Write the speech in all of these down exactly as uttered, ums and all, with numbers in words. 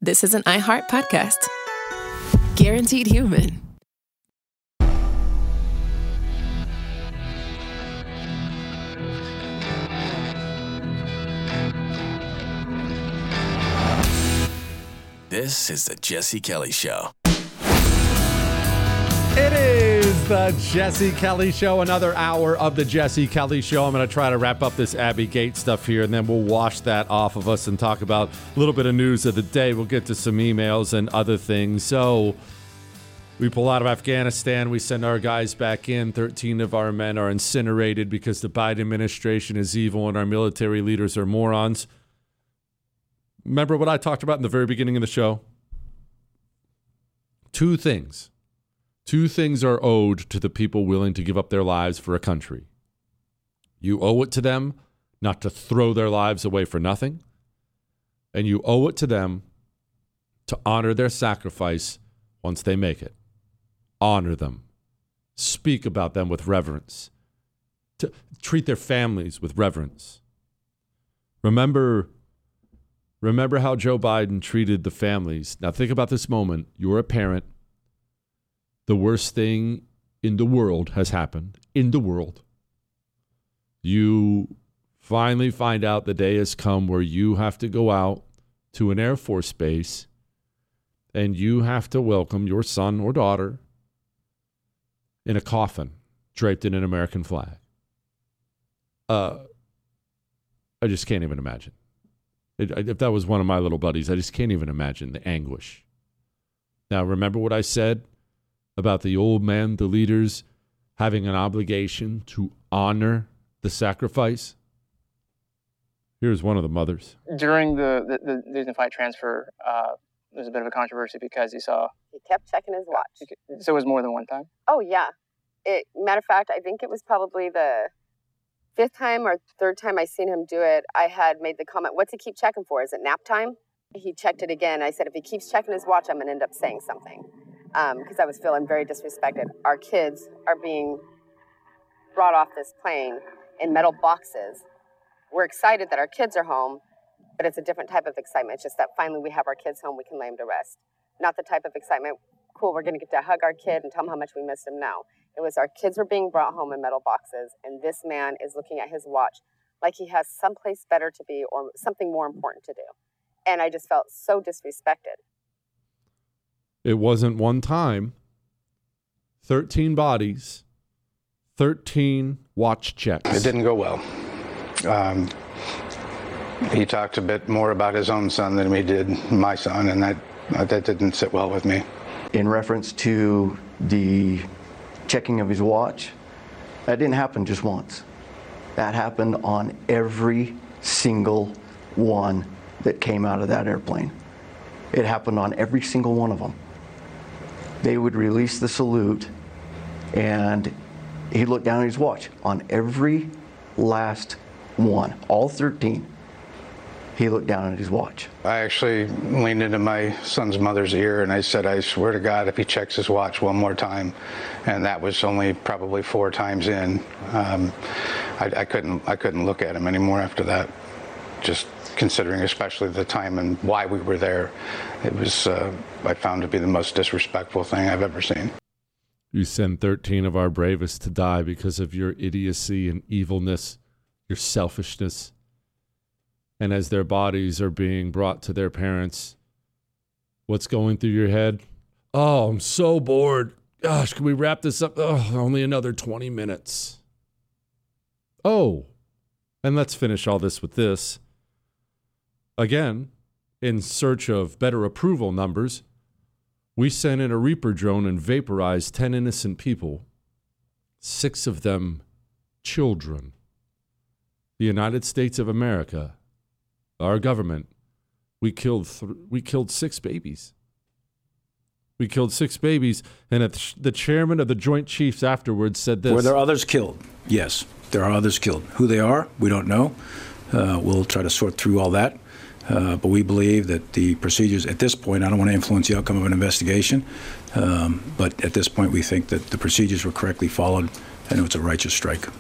this is an iHeart podcast. Guaranteed Human. This is the Jesse Kelly Show. It is the Jesse Kelly Show, another hour of the Jesse Kelly Show. I'm going to try to wrap up this Abby Gates stuff here, and then we'll wash that off of us and talk about a little bit of news of the day. We'll get to some emails and other things. So we pull out of Afghanistan. We send our guys back in. thirteen of our men are incinerated because the Biden administration is evil and our military leaders are morons. Remember what I talked about in the very beginning of the show? Two things. Two things are owed to the people willing to give up their lives for a country. You owe it to them not to throw their lives away for nothing, and you owe it to them to honor their sacrifice once they make it. Honor them. Speak about them with reverence. To treat their families with reverence. Remember, remember how Joe Biden treated the families. Now think about this moment. You're a parent. The worst thing in the world has happened. In the world. You finally find out the day has come where you have to go out to an Air Force base and you have to welcome your son or daughter in a coffin draped in an American flag. Uh, I just can't even imagine. It, if that was one of my little buddies, I just can't even imagine the anguish. Now, remember what I said about the old men, the leaders, having an obligation to honor the sacrifice? Here's one of the mothers. During the, the, the Disney-fied transfer, uh, there was a bit of a controversy because he saw... He kept checking his watch. So it was more than one time? Oh, yeah. It, matter of fact, I think it was probably the fifth time or third time I seen him do it. I had made the comment, what's he keep checking for? Is it nap time? He checked it again. I said, if he keeps checking his watch, I'm going to end up saying something. Because um, I was feeling very disrespected. Our kids are being brought off this plane in metal boxes. We're excited that our kids are home, but it's a different type of excitement. It's just that finally we have our kids home, we can lay them to rest. Not the type of excitement, cool, we're going to get to hug our kid and tell him how much we miss him. No. It was our kids were being brought home in metal boxes, and this man is looking at his watch like he has someplace better to be or something more important to do. And I just felt so disrespected. It wasn't one time, thirteen bodies, thirteen watch checks. It didn't go well. Um, he talked a bit more about his own son than he did my son, and that that didn't sit well with me. In reference to the checking of his watch, that didn't happen just once. That happened on every single one that came out of that airplane. It happened on every single one of them. They would release the salute, and he looked down at his watch on every last one, all thirteen. He looked down at his watch. I actually leaned into my son's mother's ear and I said, I swear to God, if he checks his watch one more time, and that was only probably four times in, um, I, I couldn't, I couldn't look at him anymore after that. Just considering especially the time and why we were there, it was, uh, I found to be the most disrespectful thing I've ever seen. You send thirteen of our bravest to die because of your idiocy and evilness, your selfishness. And as their bodies are being brought to their parents, what's going through your head? Oh, I'm so bored. Gosh, can we wrap this up? Oh, only another twenty minutes. Oh, and let's finish all this with this. Again, in search of better approval numbers, we sent in a Reaper drone and vaporized ten innocent people, six of them children. The United States of America, our government, we killed th- we killed six babies. We killed six babies, and the chairman of the Joint Chiefs afterwards said this. Were there others killed? Yes, there are others killed. Who they are, we don't know. Uh, we'll try to sort through all that. Uh, but we believe that the procedures at this point, I don't want to influence the outcome of an investigation, um, but at this point we think that the procedures were correctly followed and it was a righteous strike.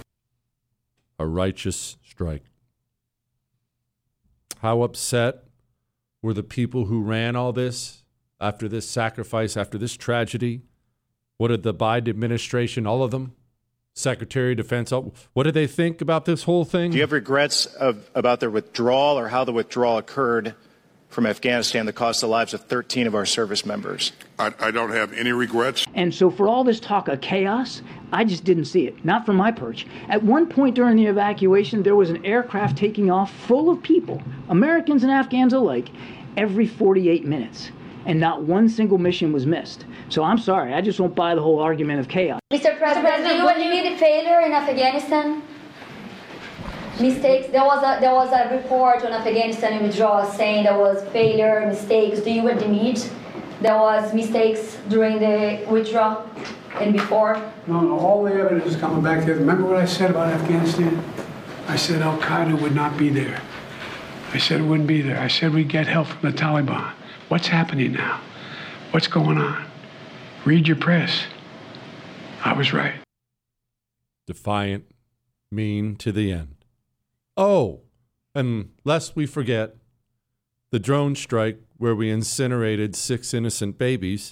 A righteous strike. How upset were the people who ran all this after this sacrifice, after this tragedy. What did the Biden administration, all of them, Secretary of Defense, what did they think about this whole thing? Do you have regrets of, about their withdrawal or how the withdrawal occurred from Afghanistan that cost the lives of thirteen of our service members? I, I don't have any regrets. And so for all this talk of chaos, I just didn't see it, not from my perch. At one point during the evacuation, there was an aircraft taking off full of people, Americans and Afghans alike, every forty-eight minutes. And not one single mission was missed. So I'm sorry, I just won't buy the whole argument of chaos. Mister President, do you admit a failure in Afghanistan? Mistakes. There was a there was a report on Afghanistan withdrawal saying there was failure, mistakes. Do you admit there was mistakes during the withdrawal and before? No, no. All the evidence is coming back there. Remember what I said about Afghanistan? I said Al Qaeda would not be there. I said it wouldn't be there. I said we'd get help from the Taliban. What's happening now? What's going on? Read your press. I was right. Defiant, mean to the end. Oh, and lest we forget, the drone strike where we incinerated six innocent babies.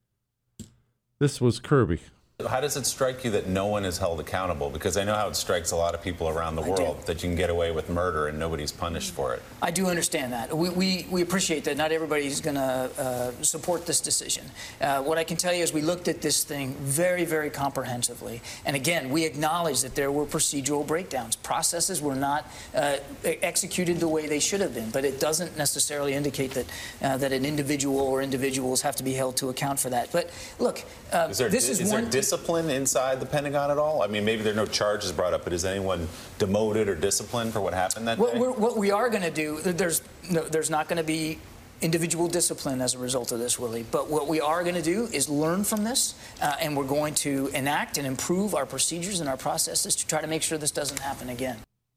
This was Kirby. How does it strike you that no one is held accountable? Because I know how it strikes a lot of people around the world that you can get away with murder and nobody's punished for it. I do understand that. We, we, we appreciate that not everybody's going to uh, support this decision. Uh, what I can tell you is we looked at this thing very, very comprehensively. And again, we acknowledge that there were procedural breakdowns. Processes were not uh, executed the way they should have been. But it doesn't necessarily indicate that, uh, that an individual or individuals have to be held to account for that. But look, uh, is there, this is, is, is one... there discipline inside the Pentagon at all? I mean, maybe there are no charges brought up, but is anyone demoted or disciplined for what happened that what day? We're, what we are going to do, there's no, there's not going to be individual discipline as a result of this, Willie. But what we are going to do is learn from this, uh, and we're going to enact and improve our procedures and our processes to try to make sure this doesn't happen again.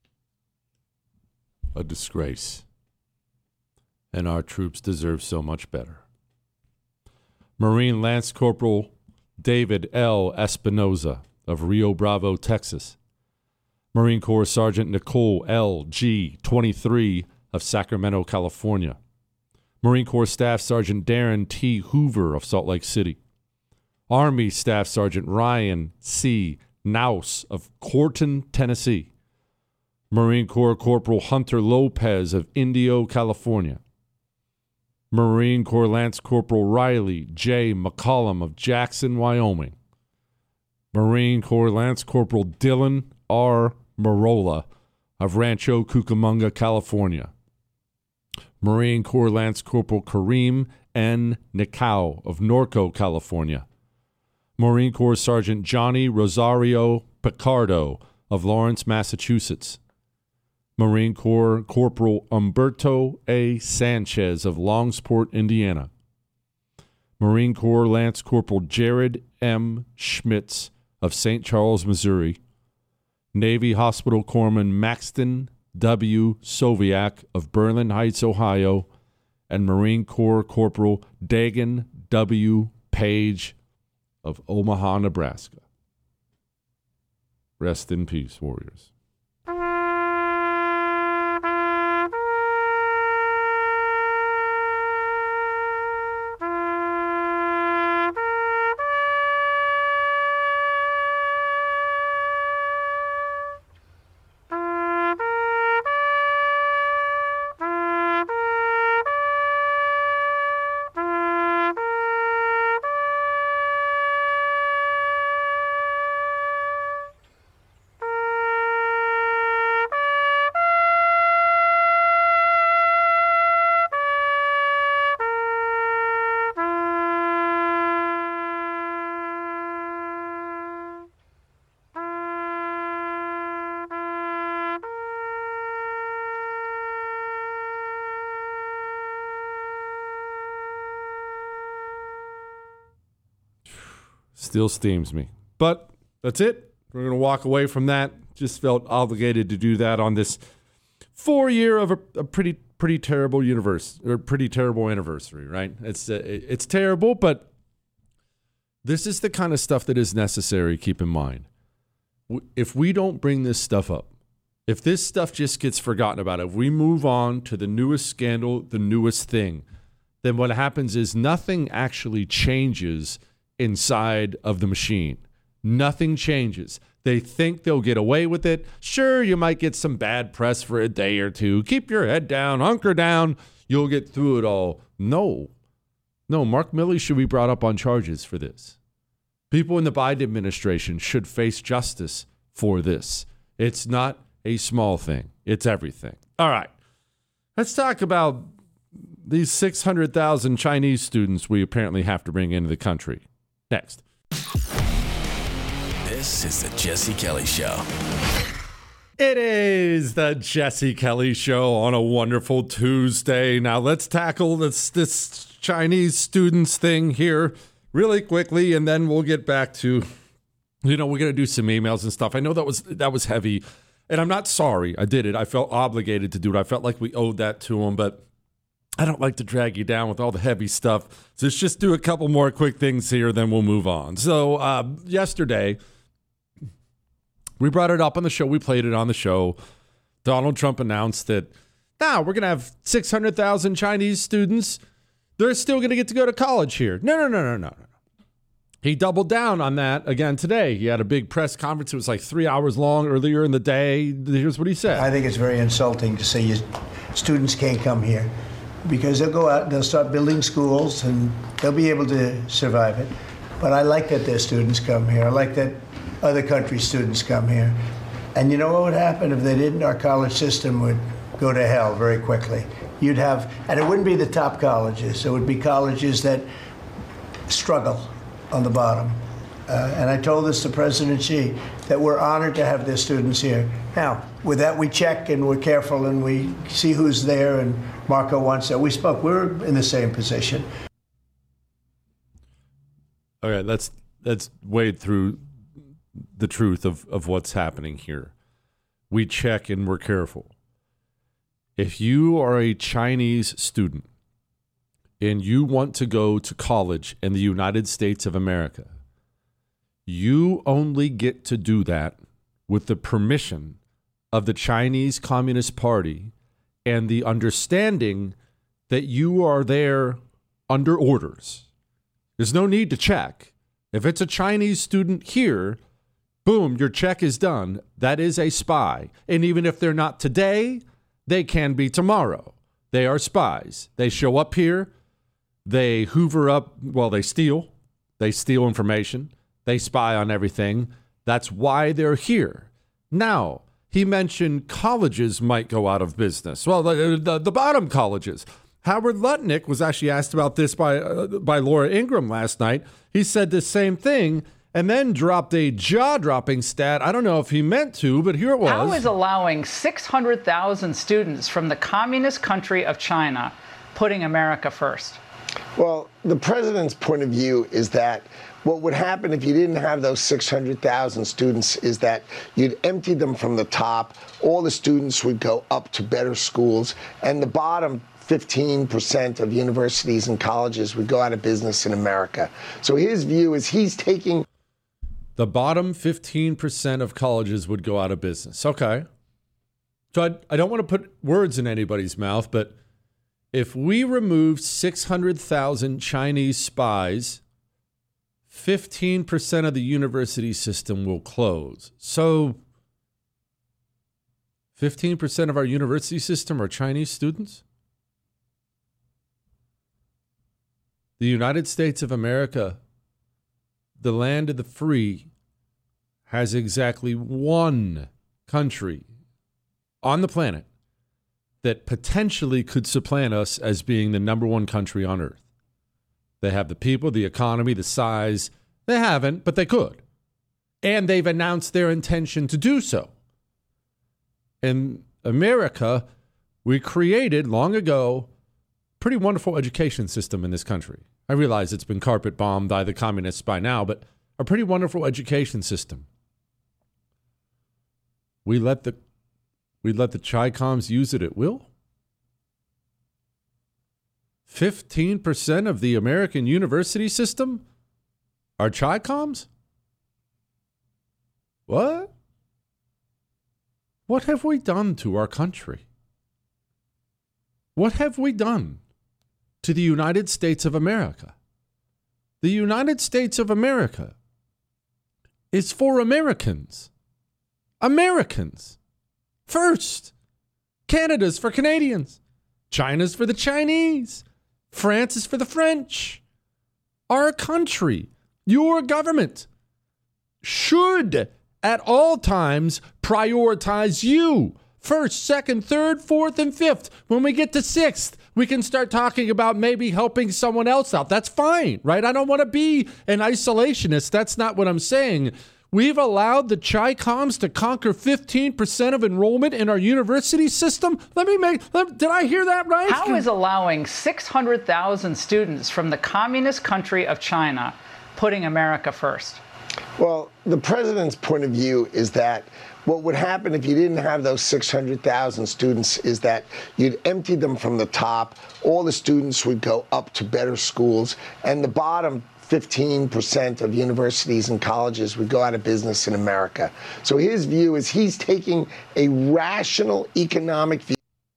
A disgrace. And our troops deserve so much better. Marine Lance Corporal David L. Espinoza of Rio Bravo, Texas. Marine Corps Sergeant Nicole L. G. twenty-three of Sacramento, California. Marine Corps Staff Sergeant Darren T. Hoover of Salt Lake City. Army Staff Sergeant Ryan C. Naus of Corton, Tennessee. Marine Corps Corporal Hunter Lopez of Indio, California. Marine Corps Lance Corporal Riley J. McCollum of Jackson, Wyoming. Marine Corps Lance Corporal Dylan R. Marola of Rancho Cucamonga, California. Marine Corps Lance Corporal Kareem N. Nikau of Norco, California. Marine Corps Sergeant Johnny Rosario Picardo of Lawrence, Massachusetts. Marine Corps Corporal Umberto A. Sanchez of Longsport, Indiana. Marine Corps Lance Corporal Jared M. Schmitz of Saint Charles, Missouri. Navy Hospital Corpsman Maxton W. Soviak of Berlin Heights, Ohio. And Marine Corps Corporal Dagan W. Page of Omaha, Nebraska. Rest in peace, warriors. Still steams me. But that's it. We're going to walk away from that. Just felt obligated to do that on this four year of a, a pretty pretty terrible universe or pretty terrible anniversary, right? It's uh, it's terrible, but this is the kind of stuff that is necessary. Keep in mind, if we don't bring this stuff up, If this stuff just gets forgotten about, if we move on to the newest scandal, the newest thing, then what happens is nothing actually changes inside of the machine. Nothing changes. They think they'll get away with it. Sure, you might get some bad press for a day or two. Keep your head down, hunker down. You'll get through it all. No. No, Mark Milley should be brought up on charges for this. People in the Biden administration should face justice for this. It's not a small thing. It's everything. All right. Let's talk about these six hundred thousand Chinese students we apparently have to bring into the country. Next. This is the Jesse Kelly Show. It is the Jesse Kelly Show on a wonderful Tuesday. Now let's tackle this, this Chinese students thing here really quickly, and then we'll get back to, you know, we're going to do some emails and stuff. I know that was that was heavy, and I'm not sorry. I did it. I felt obligated to do it. I felt like we owed that to them, but I don't like to drag you down with all the heavy stuff. So let's just do a couple more quick things here, then we'll move on. So uh, yesterday, we brought it up on the show. We played it on the show. Donald Trump announced that now we're going to have six hundred thousand Chinese students. They're still going to get to go to college here. No, no, no, no, no, no. He doubled down on that again today. He had a big press conference. It was like three hours long earlier in the day. Here's what he said. I think it's very insulting to say you, students can't come here because they'll go out and they'll start building schools and they'll be able to survive it. But I like that their students come here. I like that other countries' students come here. And you know what would happen if they didn't? Our college system would go to hell very quickly. You'd have, and it wouldn't be the top colleges. It would be colleges that struggle on the bottom. Uh, and I told this to President Xi, that we're honored to have their students here. Now, with that, we check and we're careful and we see who's there. And Marco wants that. We spoke. We're in the same position. Okay, let's let's wade through the truth of, of what's happening here. We check and we're careful. If you are a Chinese student and you want to go to college in the United States of America, you only get to do that with the permission of the Chinese Communist Party and the understanding that you are there under orders. There's no need to check. If it's a Chinese student here, boom, your check is done. That is a spy. And even if they're not today, they can be tomorrow. They are spies. They show up here. They hoover up, well, they steal. They steal information. They spy on everything. That's why they're here. Now, he mentioned colleges might go out of business. Well, the, the, the bottom colleges. Howard Lutnick was actually asked about this by uh, by Laura Ingraham last night. He said the same thing and then dropped a jaw-dropping stat. I don't know if he meant to, but here it was. How is allowing six hundred thousand students from the communist country of China putting America first? Well, the president's point of view is that what would happen if you didn't have those six hundred thousand students is that you'd empty them from the top. All the students would go up to better schools, and the bottom fifteen percent of universities and colleges would go out of business in America. So his view is he's taking... The bottom fifteen percent of colleges would go out of business. Okay. So I, I don't want to put words in anybody's mouth, but if we remove six hundred thousand Chinese spies, fifteen percent of the university system will close. So fifteen percent of our university system are Chinese students? The United States of America, the land of the free, has exactly one country on the planet that potentially could supplant us as being the number one country on earth. They have the people, the economy, the size. They haven't, but they could. And they've announced their intention to do so. In America, we created long ago a pretty wonderful education system in this country. I realize it's been carpet bombed by the communists by now, but a pretty wonderful education system. We let the we let the Chi-Coms use it at will. fifteen percent of the American university system are Chi-Coms? What? What have we done to our country? What have we done to the United States of America? The United States of America is for Americans. Americans. First. Canada's for Canadians. China's for the Chinese. France is for the French. Our country, your government, should at all times prioritize you. First, second, third, fourth, and fifth. When we get to sixth, we can start talking about maybe helping someone else out. That's fine, right? I don't want to be an isolationist. That's not what I'm saying. We've allowed the Chi-Coms to conquer fifteen percent of enrollment in our university system. Let me make, let, did I hear that right? How is allowing six hundred thousand students from the communist country of China putting America first? Well, the president's point of view is that what would happen if you didn't have those six hundred thousand students is that you'd empty them from the top. All the students would go up to better schools, and the bottom fifteen percent of universities and colleges would go out of business in America. So his view is he's taking a rational economic view.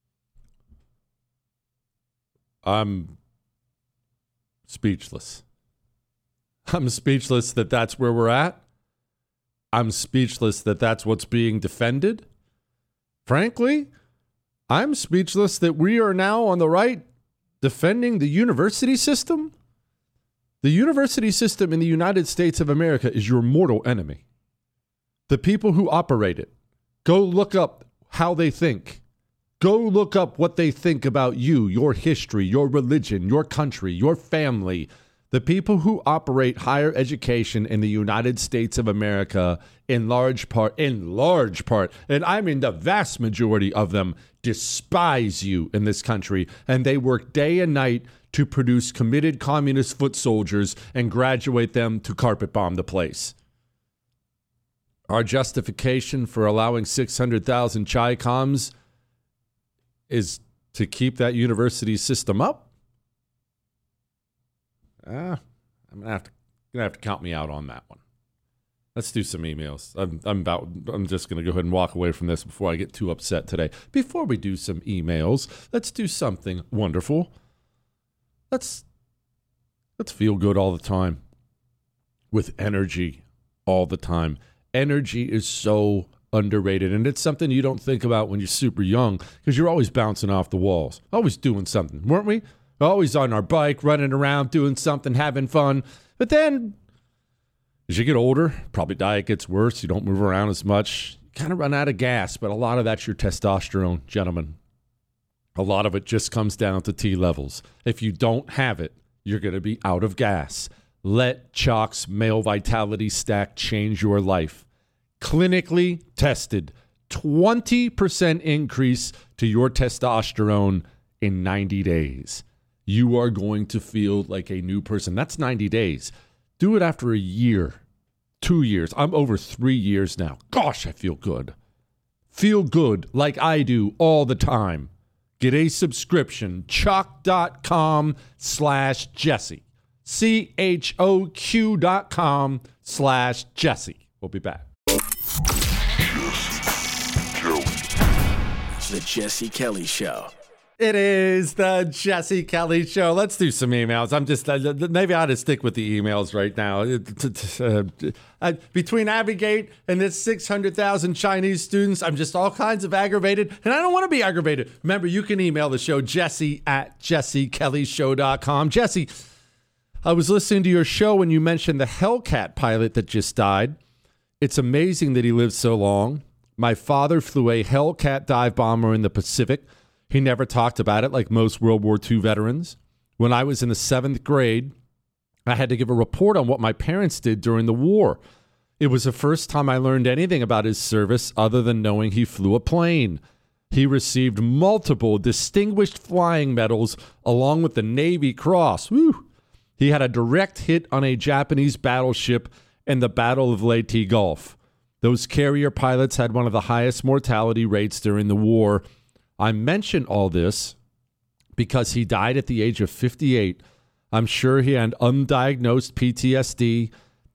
I'm speechless. I'm speechless that that's where we're at. I'm speechless that that's what's being defended. Frankly, I'm speechless that we are now on the right defending the university system. The university system in the United States of America is your mortal enemy. The people who operate it. Go look up how they think. Go look up what they think about you, your history, your religion, your country, your family. The people who operate higher education in the United States of America, in large part, in large part, and I mean the vast majority of them, despise you in this country, and they work day and night to produce committed communist foot soldiers and graduate them to carpet bomb the place. Our justification for allowing six hundred thousand Chi-Coms is to keep that university system up? Uh, I'm gonna have to gonna have to count me out on that one. Let's do some emails. I'm I'm about I'm just gonna go ahead and walk away from this before I get too upset today. Before we do some emails, let's do something wonderful. Let's let's feel good all the time. With energy all the time. Energy is so underrated, and it's something you don't think about when you're super young because you're always bouncing off the walls, always doing something, weren't we? Always on our bike, running around, doing something, having fun. But then, as you get older, probably diet gets worse. You don't move around as much. You kind of run out of gas, but a lot of that's your testosterone, gentlemen. A lot of it just comes down to T levels. If you don't have it, you're going to be out of gas. Let Chalk's Male Vitality Stack change your life. Clinically tested, twenty percent increase to your testosterone in ninety days. You are going to feel like a new person. That's ninety days. Do it after a year, two years. I'm over three years now. Gosh, I feel good. Feel good like I do all the time. Get a subscription, chalk.com slash Jesse. C H O Q dot com slash Jesse. We'll be back. The Jesse Kelly Show. It is the Jesse Kelly Show. Let's do some emails. I'm just, uh, maybe I ought to stick with the emails right now. Uh, uh, between Abigate and this six hundred thousand Chinese students, I'm just all kinds of aggravated, and I don't want to be aggravated. Remember, you can email the show, Jesse at jesse kelly show dot com. Jesse, I was listening to your show when you mentioned the Hellcat pilot that just died. It's amazing that he lived so long. My father flew a Hellcat dive bomber in the Pacific. He never talked about it like most World War Two veterans. When I was in the seventh grade, I had to give a report on what my parents did during the war. It was the first time I learned anything about his service other than knowing he flew a plane. He received multiple distinguished flying medals along with the Navy Cross. Woo! He had a direct hit on a Japanese battleship in the Battle of Leyte Gulf. Those carrier pilots had one of the highest mortality rates during the war. I mention all this because he died at the age of fifty-eight. I'm sure he had undiagnosed P T S D,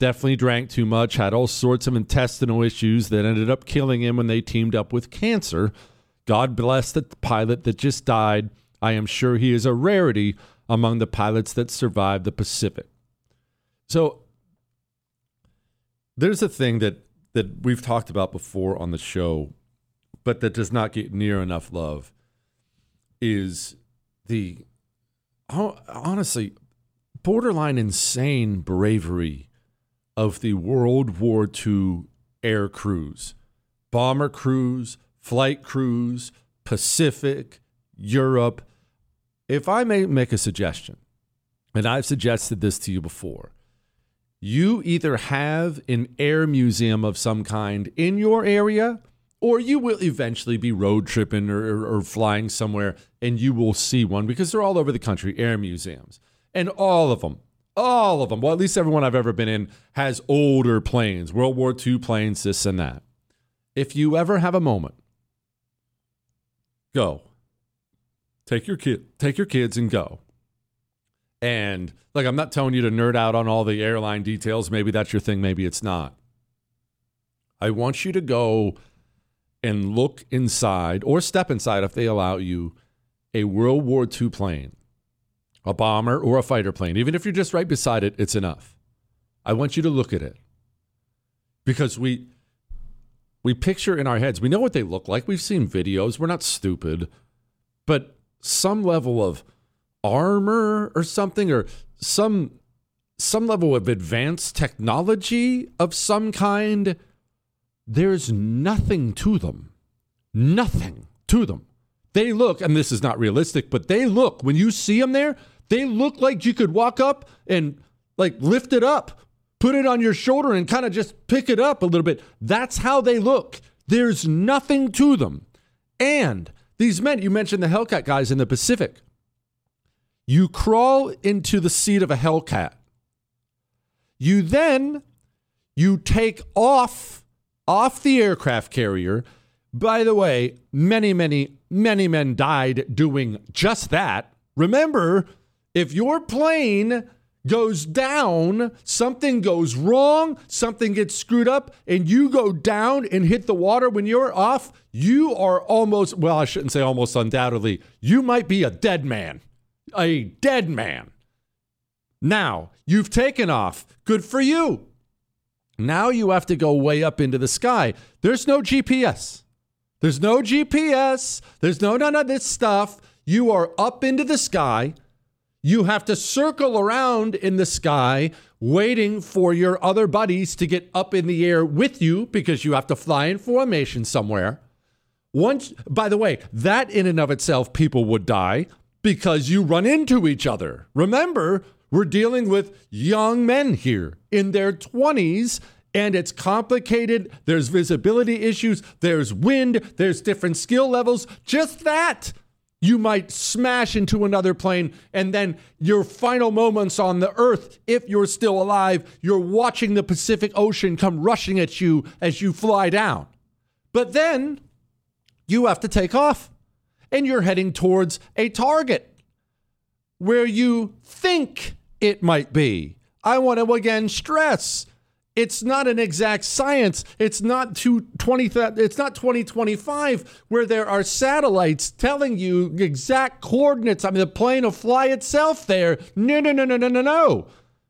definitely drank too much, had all sorts of intestinal issues that ended up killing him when they teamed up with cancer. God bless the pilot that just died. I am sure he is a rarity among the pilots that survived the Pacific. So there's a thing that, that we've talked about before on the show, but that does not get near enough love, is the, honestly, borderline insane bravery of the World War Two air crews, bomber crews, flight crews, Pacific, Europe. If I may make a suggestion, and I've suggested this to you before, you either have an air museum of some kind in your area, or you will eventually be road tripping or, or, or flying somewhere and you will see one, because they're all over the country, air museums. And all of them, all of them, well, at least everyone I've ever been in has older planes, World War Two planes, this and that. If you ever have a moment, go. Take your kid, take your kids and go. And like, I'm not telling you to nerd out on all the airline details. Maybe that's your thing. Maybe it's not. I want you to go and look inside, or step inside if they allow you, a World War Two plane, a bomber or a fighter plane. Even if you're just right beside it, it's enough. I want you to look at it, because we we picture in our heads, we know what they look like. We've seen videos. We're not stupid. But some level of armor or something, or some some level of advanced technology of some kind, there's nothing to them. Nothing to them. They look, and this is not realistic, but they look, when you see them there, they look like you could walk up and like lift it up, put it on your shoulder and kind of just pick it up a little bit. That's how they look. There's nothing to them. And these men, you mentioned the Hellcat guys in the Pacific. You crawl into the seat of a Hellcat. You then, you take off, off the aircraft carrier. By the way, many, many, many men died doing just that. Remember, if your plane goes down, something goes wrong, something gets screwed up, and you go down and hit the water when you're off, you are almost, well, I shouldn't say almost undoubtedly, you might be a dead man. A dead man. Now, you've taken off. Good for you. Now you have to go way up into the sky. There's no G P S. There's no G P S. There's no none of this stuff. You are up into the sky. You have to circle around in the sky waiting for your other buddies to get up in the air with you, because you have to fly in formation somewhere. Once, by the way, that in and of itself, people would die because you run into each other. Remember, we're dealing with young men here in their twenties, and it's complicated. There's visibility issues. There's wind. There's different skill levels. Just that. You might smash into another plane, and then your final moments on the earth, if you're still alive, you're watching the Pacific Ocean come rushing at you as you fly down. But then you have to take off, and you're heading towards a target where you think it might be. I want to again stress, it's not an exact science. It's not two twenty. It's not twenty twenty-five where there are satellites telling you exact coordinates. I mean, the plane will fly itself there. No, no, no, no, no, no, no.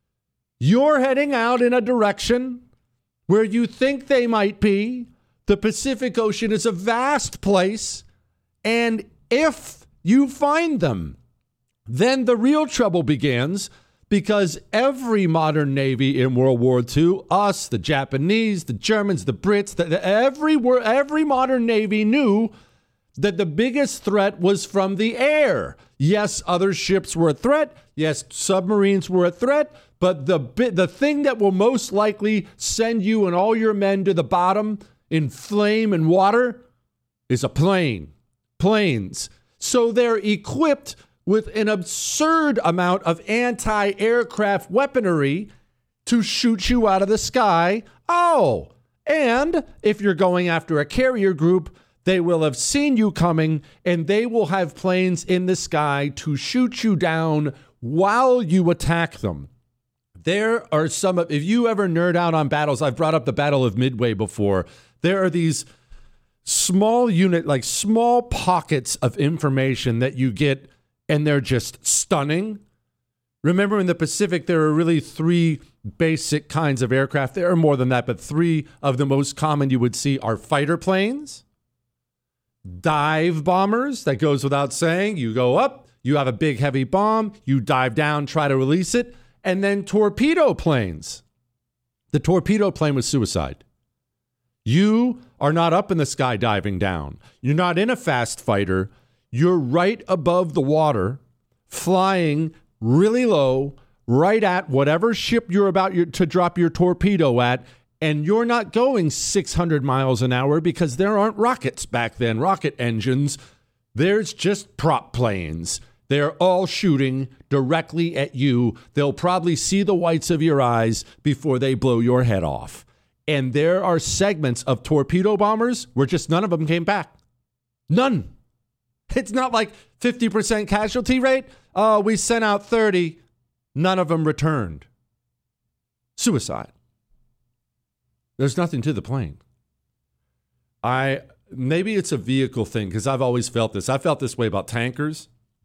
You're heading out in a direction where you think they might be. The Pacific Ocean is a vast place, and if you find them, then the real trouble begins. Because every modern Navy in World War Two, us, the Japanese, the Germans, the Brits, the, the, every, every modern Navy knew that the biggest threat was from the air. Yes, other ships were a threat. Yes, submarines were a threat. But the, the thing that will most likely send you and all your men to the bottom in flame and water is a plane. Planes. So they're equipped with an absurd amount of anti-aircraft weaponry to shoot you out of the sky. Oh, and if you're going after a carrier group, they will have seen you coming, and they will have planes in the sky to shoot you down while you attack them. There are some, if you ever nerd out on battles, I've brought up the Battle of Midway before. There are these small unit, like small pockets of information that you get, and they're just stunning. Remember in the Pacific, there are really three basic kinds of aircraft. There are more than that, but three of the most common you would see are fighter planes, dive bombers, that goes without saying. You go up, you have a big heavy bomb, you dive down, try to release it, and then torpedo planes. The torpedo plane was suicide. You are not up in the sky diving down. You're not in a fast fighter. You're right above the water, flying really low, right at whatever ship you're about your, to drop your torpedo at, and you're not going six hundred miles an hour because there aren't rockets back then, rocket engines. There's just prop planes. They're all shooting directly at you. They'll probably see the whites of your eyes before they blow your head off. And there are segments of torpedo bombers where just none of them came back. None. It's not like fifty percent casualty rate. Oh, we sent out thirty. None of them returned. Suicide. There's nothing to the plane. I maybe it's a vehicle thing because I've always felt this. I felt this way about tankers,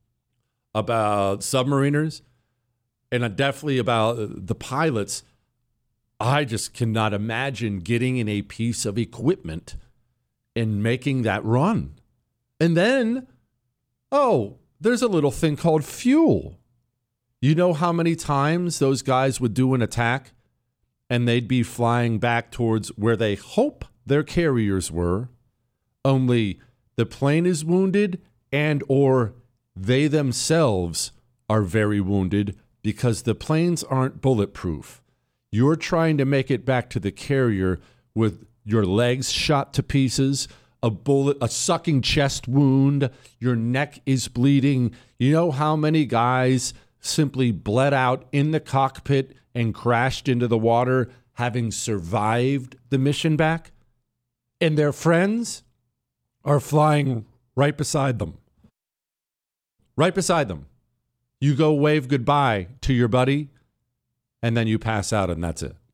about submariners, and definitely about the pilots. I just cannot imagine getting in a piece of equipment and making that run. And then, oh, there's a little thing called fuel. You know how many times those guys would do an attack and they'd be flying back towards where they hope their carriers were, only the plane is wounded and or they themselves are very wounded because the planes aren't bulletproof. You're trying to make it back to the carrier with your legs shot to pieces, a bullet, a sucking chest wound, your neck is bleeding. You know how many guys simply bled out in the cockpit and crashed into the water, having survived the mission back? And their friends are flying right beside them. Right beside them. You go wave goodbye to your buddy, and then you pass out, and that's it.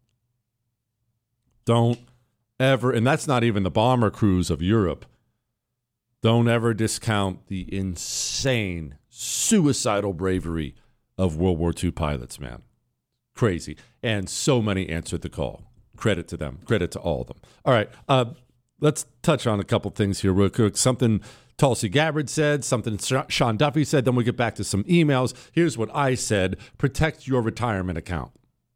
Don't ever, and that's not even the bomber crews of Europe. Don't ever discount the insane, suicidal bravery of World War Two pilots, man. Crazy. And so many answered the call. Credit to them. Credit to all of them. All right. Uh, let's touch on a couple things here real quick. Something Tulsi Gabbard said, something Sean Duffy said, then we get back to some emails. Here's what I said. Protect your retirement account.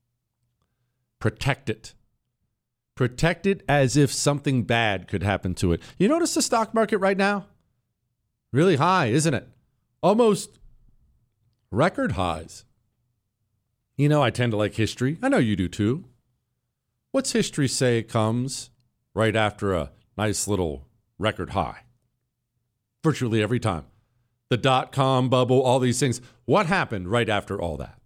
Protect it. Protect it as if something bad could happen to it. You notice the stock market right now? Really high, isn't it? Almost record highs. You know, I tend to like history. I know you do too. What's history say comes right after a nice little record high? Virtually every time. The dot-com bubble, all these things. What happened right after all that?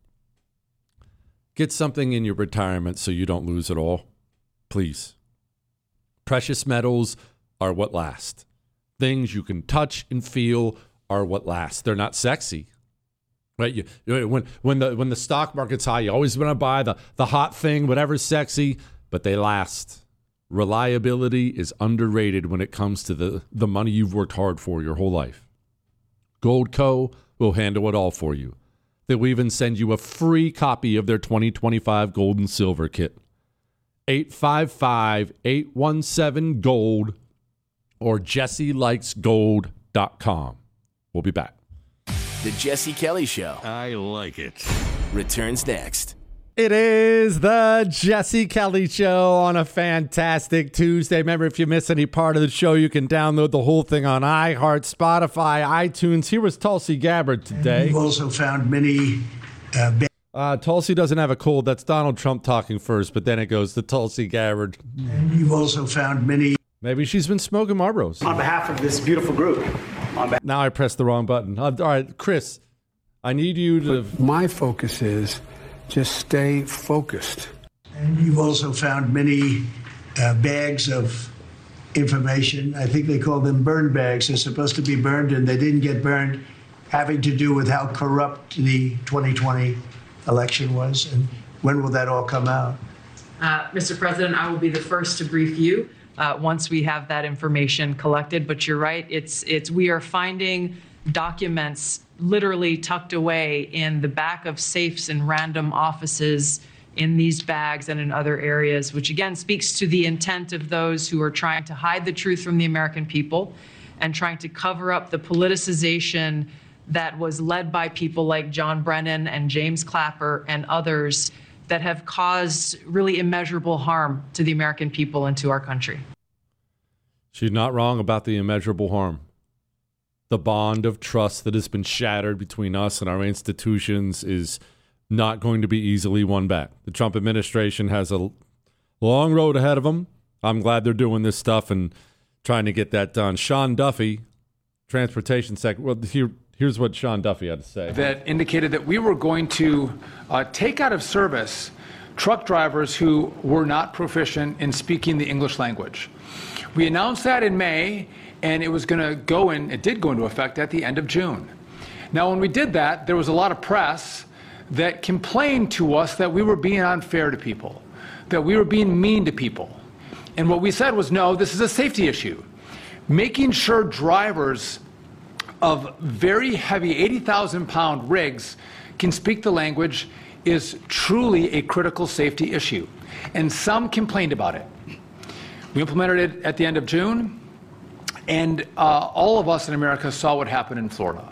Get something in your retirement so you don't lose it all. Please. Precious metals are what last. Things you can touch and feel are what last. They're not sexy. Right? You, when when the when the stock market's high, you always want to buy the, the hot thing, whatever's sexy, but they last. Reliability is underrated when it comes to the, the money you've worked hard for your whole life. Goldco will handle it all for you. They will even send you a free copy of their twenty twenty-five gold and silver kit. eight five five, eight one seven, GOLD or jesse likes gold dot com. We'll be back. The Jesse Kelly Show. I like it. Returns next. It is the Jesse Kelly Show on a fantastic Tuesday. Remember, if you miss any part of the show, you can download the whole thing on iHeart, Spotify, iTunes. Here was Tulsi Gabbard today. We've also found many... Uh, ba- uh, Tulsi doesn't have a cold. That's Donald Trump talking first, but then it goes to Tulsi Gabbard. And you've also found many... Maybe she's been smoking Marlboros. On behalf of this beautiful group. On behalf- now I pressed the wrong button. Uh, all right, Chris, I need you to... But my focus is... just stay focused. And you've also found many uh, bags of information. I think they call them burn bags. They're supposed to be burned, and they didn't get burned, having to do with how corrupt the twenty twenty election was. And When will that all come out? Uh, Mister President, I will be the first to brief you uh, once we have that information collected. But you're right, it's it's we are finding documents literally tucked away in the back of safes in random offices, in these bags and in other areas, which again speaks to the intent of those who are trying to hide the truth from the American people and trying to cover up the politicization that was led by people like John Brennan and James Clapper and others that have caused really immeasurable harm to the American people and to our country. She's not wrong about the immeasurable harm. The bond of trust that has been shattered between us and our institutions is not going to be easily won back. The Trump administration has a long road ahead of them. I'm glad they're doing this stuff and trying to get that done. Sean Duffy, Transportation Secretary. Well, here, here's what Sean Duffy had to say. That indicated that we were going to uh, take out of service truck drivers who were not proficient in speaking the English language. We announced that in May, and it was going to go in, it did go into effect at the end of June. Now, when we did that, there was a lot of press that complained to us that we were being unfair to people, that we were being mean to people. And what we said was, no, this is a safety issue. Making sure drivers of very heavy eighty thousand pound rigs can speak the language is truly a critical safety issue. And some complained about it. We implemented it at the end of June, and uh, all of us in America saw what happened in Florida.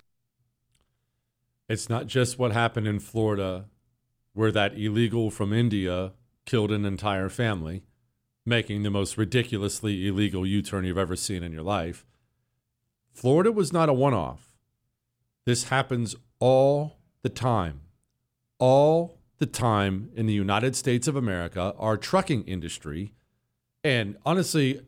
It's not just what happened in Florida, where that illegal from India killed an entire family, making the most ridiculously illegal U-turn you've ever seen in your life. Florida was not a one-off. This happens all the time. All the time in the United States of America, our trucking industry. And honestly,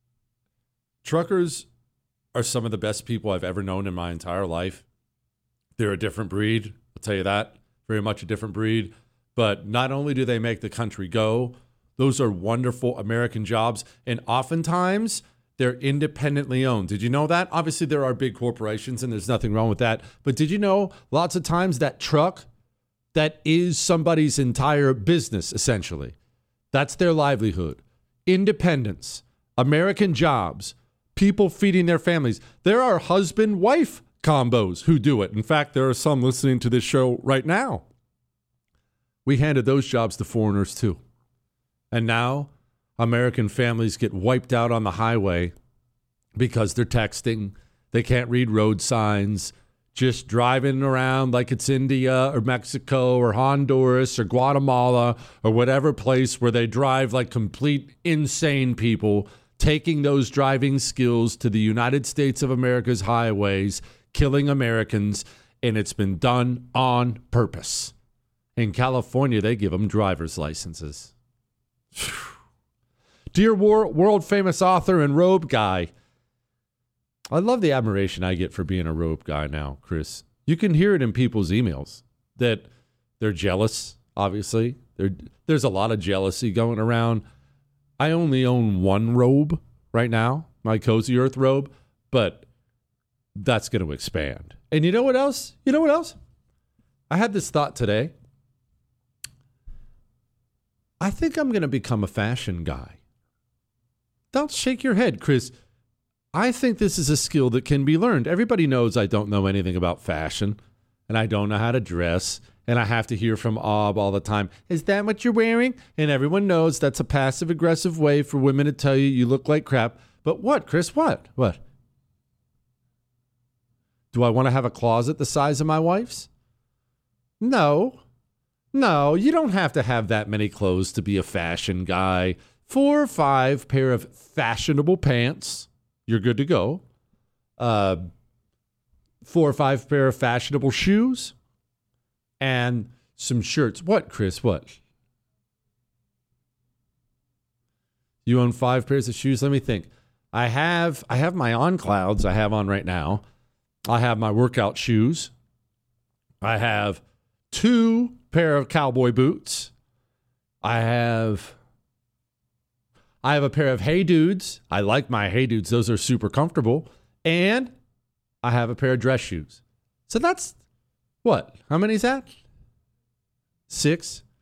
truckers are some of the best people I've ever known in my entire life. They're a different breed, I'll tell you that. Very much a different breed. But not only do they make the country go, those are wonderful American jobs. And oftentimes, they're independently owned. Did you know that? Obviously, there are big corporations, and there's nothing wrong with that. But did you know lots of times that truck, that is somebody's entire business, essentially. That's their livelihood. Independence, American jobs, people feeding their families. There are husband-wife combos who do it. In fact, there are some listening to this show right now. We handed those jobs to foreigners too. And now American families get wiped out on the highway because they're texting. They can't read road signs, just driving around like it's India or Mexico or Honduras or Guatemala or whatever place where they drive like complete insane people, taking those driving skills to the United States of America's highways, killing Americans, and it's been done on purpose. In California, they give them driver's licenses. Dear war- world-famous author and robe guy, I love the admiration I get for being a robe guy now, Chris. You can hear it in people's emails that they're jealous, obviously. They're, there's a lot of jealousy going around. I only own one robe right now, my Cozy Earth robe, but that's going to expand. And you know what else? You know what else? I had this thought today. I think I'm going to become a fashion guy. Don't shake your head, Chris. I think this is a skill that can be learned. Everybody knows I don't know anything about fashion, and I don't know how to dress, and I have to hear from Ob all the time, is that what you're wearing? And everyone knows that's a passive-aggressive way for women to tell you you look like crap. But what, Chris? What? What? Do I want to have a closet the size of my wife's? No. No, you don't have to have that many clothes to be a fashion guy. Four or five pair of fashionable pants, you're good to go. Uh, four or five pair of fashionable shoes, and some shirts. What, Chris? What? You own five pairs of shoes? Let me think. I have I have my On Clouds I have on right now. I have my workout shoes. I have two pair of cowboy boots. I have I have a pair of Hey Dudes. I like my Hey Dudes. Those are super comfortable. And I have a pair of dress shoes. So that's what? How many is that? Six?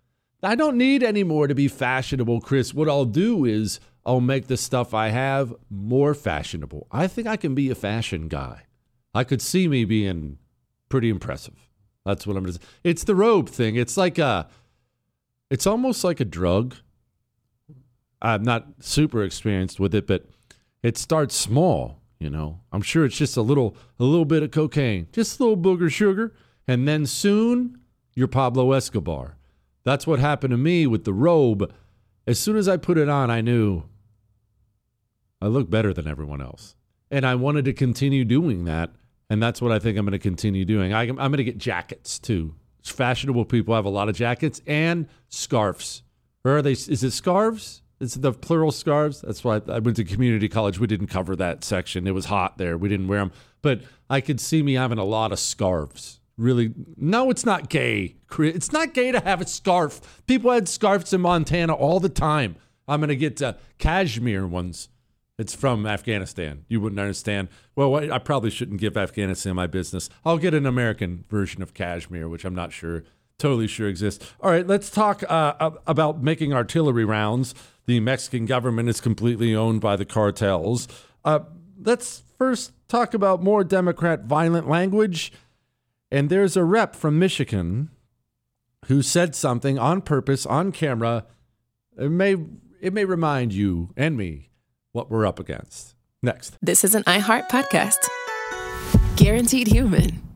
I don't need any more to be fashionable, Chris. What I'll do is I'll make the stuff I have more fashionable. I think I can be a fashion guy. I could see me being pretty impressive. That's what I'm going to say. It's the robe thing. It's like a, it's almost like a drug. I'm not super experienced with it, but it starts small, you know. I'm sure it's just a little, a little bit of cocaine, just a little booger sugar, and then soon you're Pablo Escobar. That's what happened to me with the robe. As soon as I put it on, I knew I look better than everyone else, and I wanted to continue doing that, and that's what I think I'm going to continue doing. I, I'm going to get jackets too. Fashionable people have a lot of jackets and scarves. Or are they? Is it scarves? It's the plural scarves. That's why I went to community college. We didn't cover that section. It was hot there. We didn't wear them. But I could see me having a lot of scarves. Really, no, it's not gay. It's not gay to have a scarf. People had scarves in Montana all the time. I'm going to get to cashmere ones. It's from Afghanistan. You wouldn't understand. Well, I probably shouldn't give Afghanistan my business. I'll get an American version of cashmere, which I'm not sure, totally sure exists. All right, let's talk uh, about making artillery rounds. The Mexican government is completely owned by the cartels. Uh, let's first talk about more Democrat violent language. And there's a rep from Michigan who said something on purpose, on camera. It may, it may remind you and me what we're up against. Next. This is an iHeart podcast. Guaranteed Human.